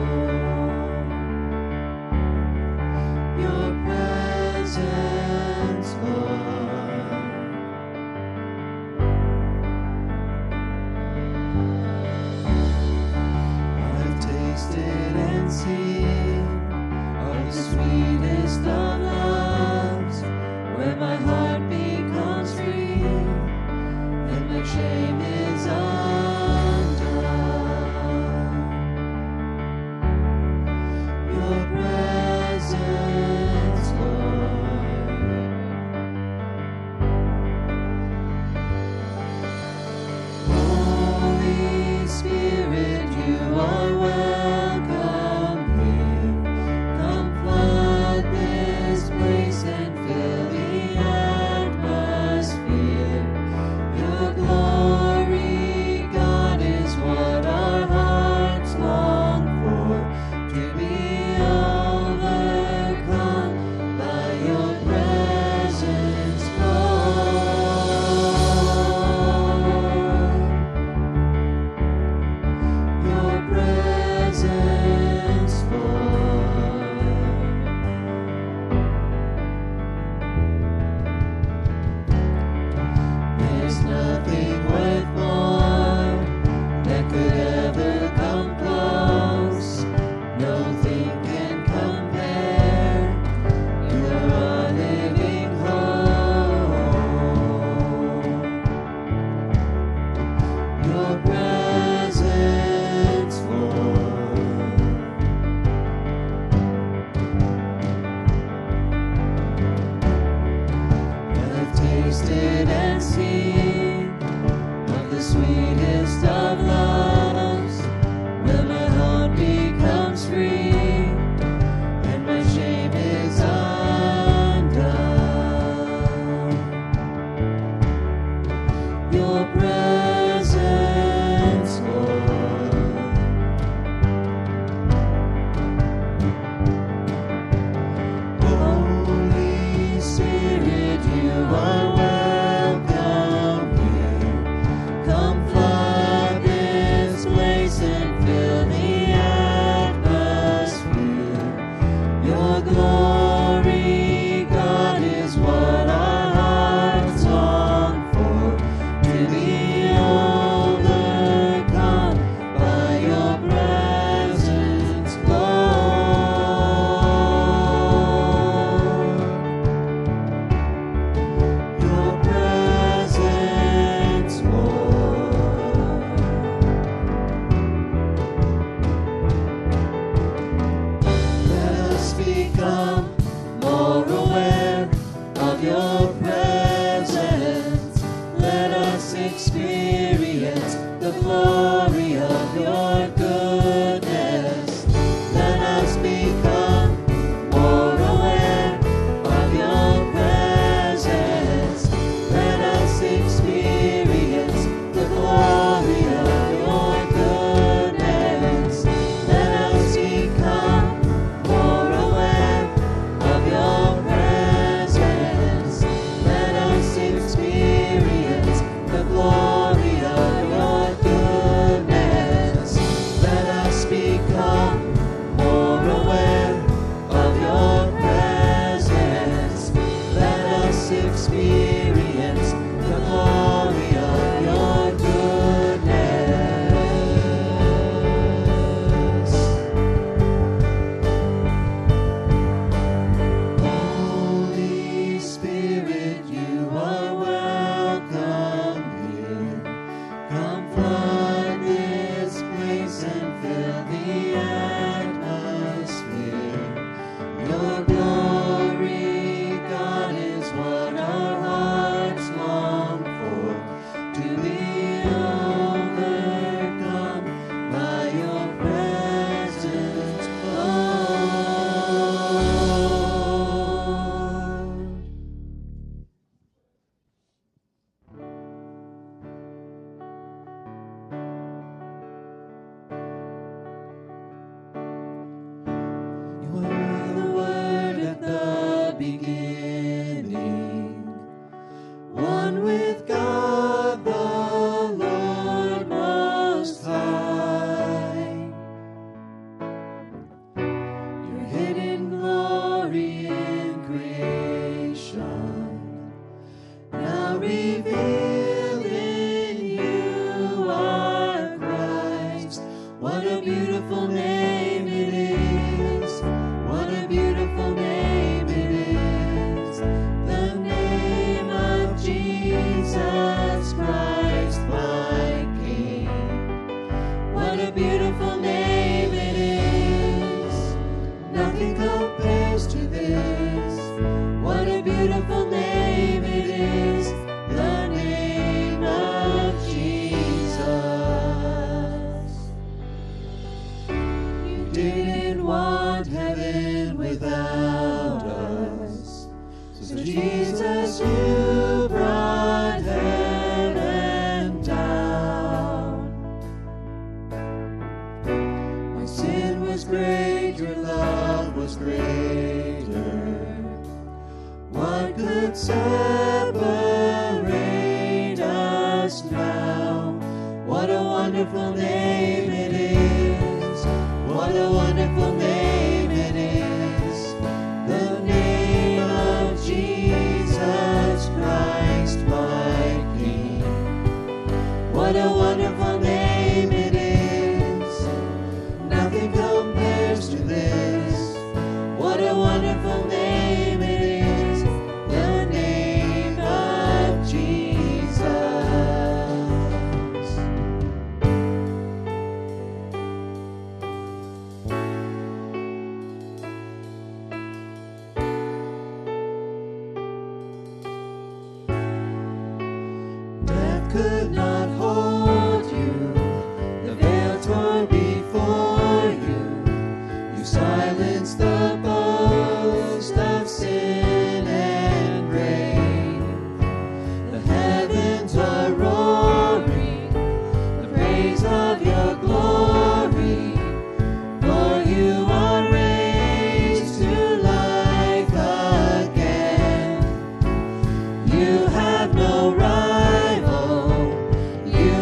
sweetest of loves, when my heart becomes free and my shame is undone. Your presence, Lord. Holy Spirit, you are welcome here. Come flood this place and fill the atmosphere. Your glory, God, is what our hearts long for, to be overcome by your presence, Lord. Your presence, Lord. Let us become more aware of your presence. Let us experience the glory of your goodness. Let us become more aware of your presence. Let us experience the glory of your goodness. Let us become more aware of your presence. Let us experience the glory of your goodness. Let us become more aware of your presence. Let us experience the glory of your goodness. Holy Spirit, you are welcome here. Come flood this place and fill the atmosphere. Your glory, God, is what our hearts long for, to be overcome by your presence, Lord. You were the Word at the beginning, one with God the Lord Most High. Your hidden glory in creation, now revealed in you are Christ. What a beautiful name it is. What a beautiful name it is. The name of Jesus Christ, my King. What a beautiful name it is. Nothing compares to this. What a beautiful name it is. The name of Jesus. You didn't want heaven without us. So Jesus, you brought heaven down. My sin was great, your love was greater. What could separate us now? What a wonderful name it is. What a wonderful name it is. The name of Jesus Christ, my King. What a wonderful name it is. Nothing compares to this. What a wonderful name it is. The name of Jesus. could not hold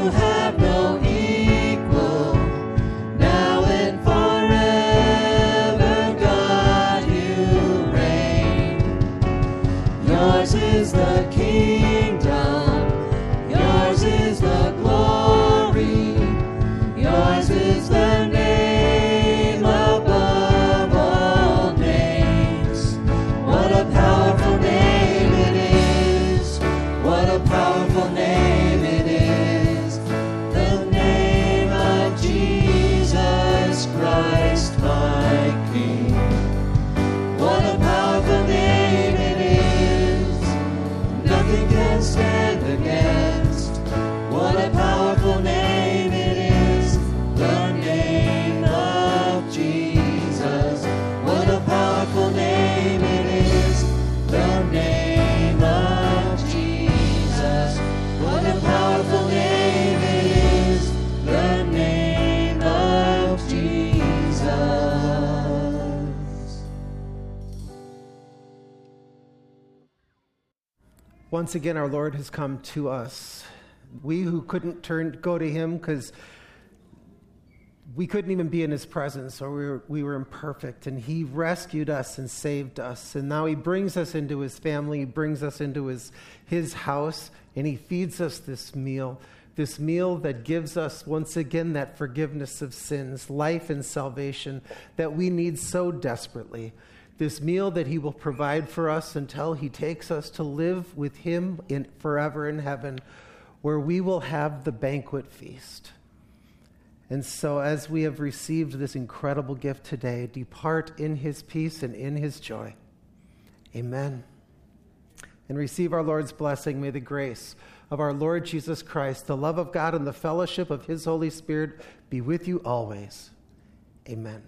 have no equal. Now and forever, God, you reign. Yours is the kingdom, yours is the glory, yours is the name above all names. What a powerful name it is, what a powerful name it is, the name of Jesus Christ, my King. What a powerful name it is, nothing can stand against. What a powerful name it is, the name of Jesus. What a powerful name it is, the name of Jesus. What a powerful name it is, the name of Jesus. Once again, our Lord has come to us. We who couldn't turn go to him because we couldn't even be in his presence, or we were, we were imperfect, and he rescued us and saved us. And now he brings us into his family, he brings us into his, his house, and he feeds us this meal, this meal that gives us, once again, that forgiveness of sins, life and salvation that we need so desperately. This meal that he will provide for us until he takes us to live with him in forever in heaven, where we will have the banquet feast. And so as we have received this incredible gift today, depart in his peace and in his joy. Amen. And receive our Lord's blessing. May the grace of our Lord Jesus Christ, the love of God, and the fellowship of his Holy Spirit be with you always. Amen.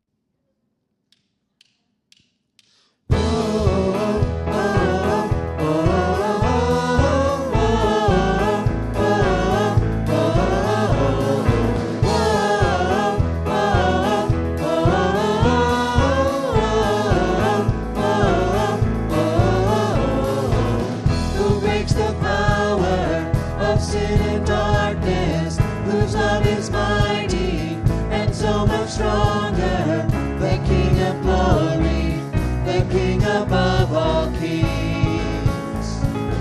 Who breaks the power of sin and darkness, whose love is mighty and so much stronger, the King of glory, the King above all kings,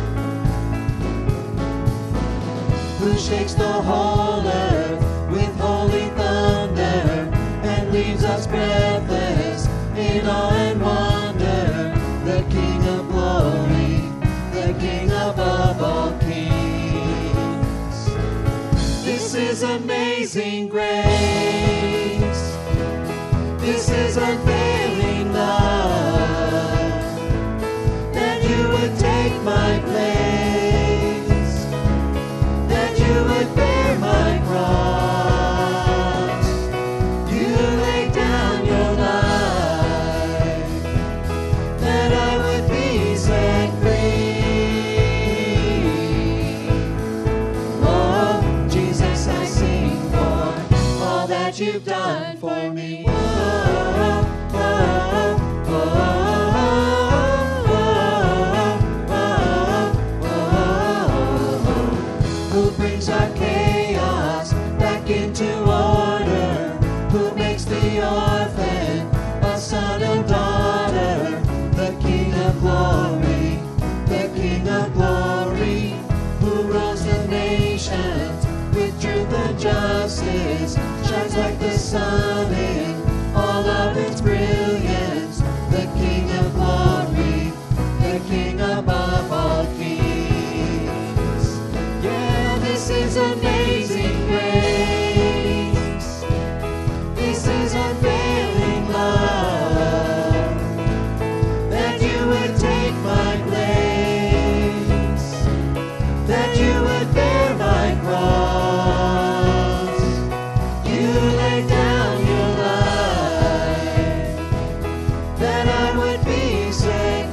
who shakes the whole earth with holy thunder and leaves us breathless in awe and wonder, the King of glory, the King above all kings. This is amazing grace, this is unfailing love, that you would take my place, that you would bear my cross, you laid down your life, that I would be set free. Oh, Jesus, I sing for all that you've done for me. Oh, oh, oh, oh, oh, who brings our chaos back into order, who makes the orphan a son or daughter, the King of glory, the King of glory, who rules the nations with truth and justice, shines like the sun in all of its brilliance, the King of glory, the King above all kings. Yeah, this is amazing grace, this is unfailing love, that you would take my place, that you would bear my cross, you laid down your life, that I would be set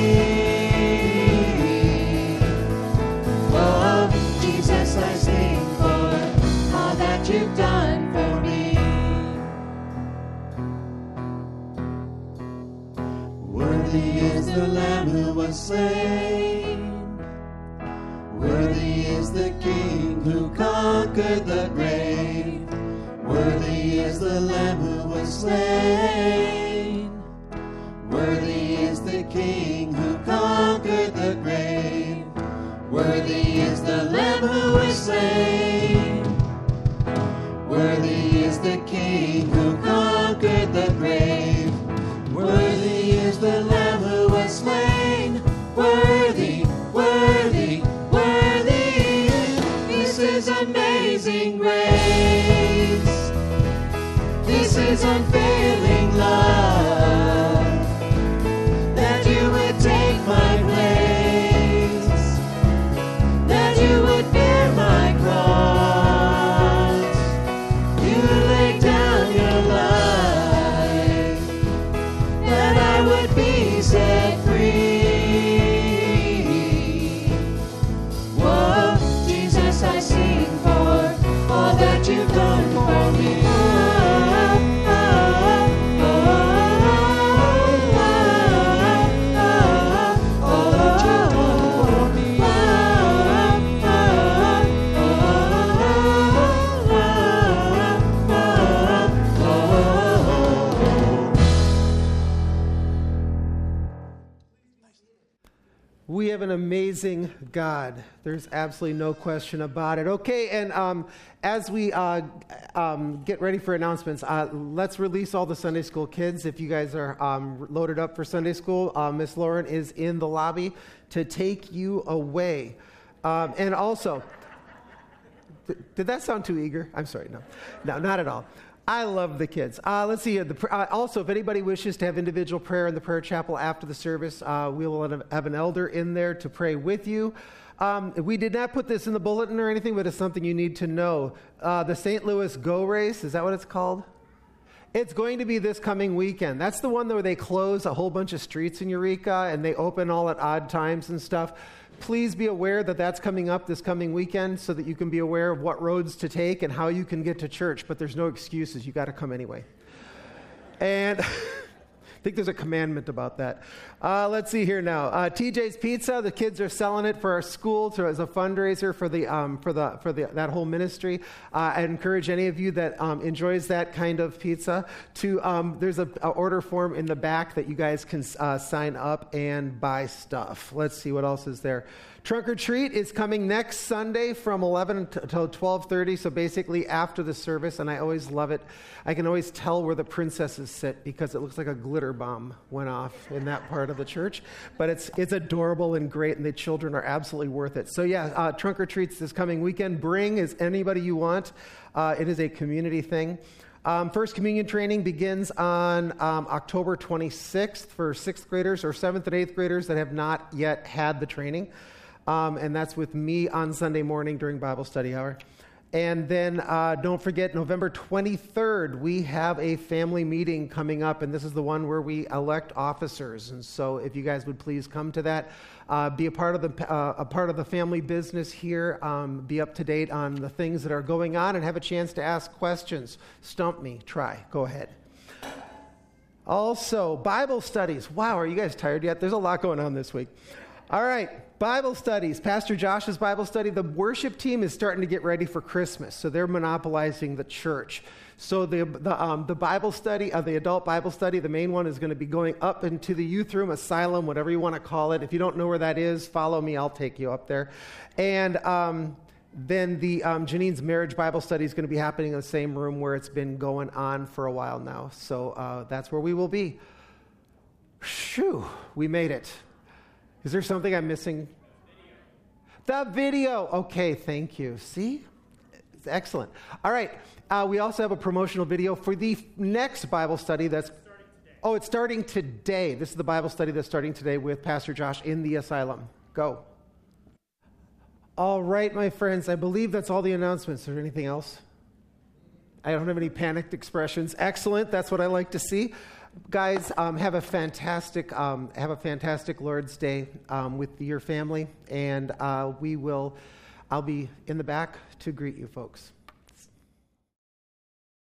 free. Oh, Jesus, I sing for all that you've done for me. Worthy is the Lamb who was slain, worthy is the King who comes. conquered the grave. Worthy is the Lamb who was slain. Worthy is the King who conquered the grave. Worthy is the Lamb who was slain. Worthy is the King who conquered the grave. Worthy is the Lamb who was slain. Worthy, worthy, worthy. This is amazing grace. This is unfailing love. That you would take my place. That you would bear my cross. You laid down your life. That I would be set free. Whoa, Jesus, I sing for all that you've done for me. Oh, oh, oh, oh, oh, all that you've done for me. Oh, oh, oh, oh, oh, We have an amazing God. There's absolutely no question about it. Okay, and um, as we uh, um, get ready for announcements, uh, let's release all the Sunday school kids. If you guys are um, loaded up for Sunday school, uh, Miss Lauren is in the lobby to take you away. Um, and also, th- did that sound too eager? I'm sorry, no. No, not at all. I love the kids. Uh, let's see. The, uh, also, if anybody wishes to have individual prayer in the prayer chapel after the service, uh, we will have an elder in there to pray with you. Um, we did not put this in the bulletin or anything, but it's something you need to know. Uh, the Saint Louis Go Race, is that what it's called? It's going to be this coming weekend. That's the one where they close a whole bunch of streets in Eureka and they open all at odd times and stuff. Please be aware that that's coming up this coming weekend so that you can be aware of what roads to take and how you can get to church. But there's no excuses. You got to come anyway. And I think there's a commandment about that. Uh, let's see here now. Uh, T J's Pizza. The kids are selling it for our school to, as a fundraiser for the um, for the for the that whole ministry. Uh, I encourage any of you that um, enjoys that kind of pizza to. Um, there's a, a order form in the back that you guys can uh, sign up and buy stuff. Let's see what else is there. Trunk or Treat is coming next Sunday from eleven until twelve thirty, so basically after the service, and I always love it. I can always tell where the princesses sit because it looks like a glitter bomb went off in that part of the church. But it's it's adorable and great, and the children are absolutely worth it. So yeah, uh, Trunk or Treats this coming weekend. Bring as anybody you want. Uh, it is a community thing. Um, First Communion training begins on um, October twenty-sixth for sixth graders or seventh and eighth graders that have not yet had the training. Um, and that's with me on Sunday morning during Bible study hour. And then uh, don't forget, November twenty-third, we have a family meeting coming up, and this is the one where we elect officers. And so if you guys would please come to that, uh, be a part of the uh, a part of the family business here, um, be up to date on the things that are going on, and have a chance to ask questions. Stump me, try, go ahead. Also, Bible studies. Wow, are you guys tired yet? There's a lot going on this week. All right. Bible studies. Pastor Josh's Bible study. The worship team is starting to get ready for Christmas, so they're monopolizing the church. So the the, um, the Bible study, uh, the adult Bible study, the main one is going to be going up into the youth room, asylum, whatever you want to call it. If you don't know where that is, follow me. I'll take you up there. And um, then the um, Janine's marriage Bible study is going to be happening in the same room where it's been going on for a while now. So uh, that's where we will be. Phew, we made it. Is there something I'm missing? The video. Okay, thank you. See? It's excellent. All right. Uh, we also have a promotional video for the next Bible study that's... Oh, it's starting today. This is the Bible study that's starting today with Pastor Josh in the asylum. Go. All right, my friends. I believe that's all the announcements. Is there anything else? I don't have any panicked expressions. Excellent. That's what I like to see. Guys, um, have a fantastic, um, have a fantastic Lord's Day um, with your family, and uh, we will. I'll be in the back to greet you folks.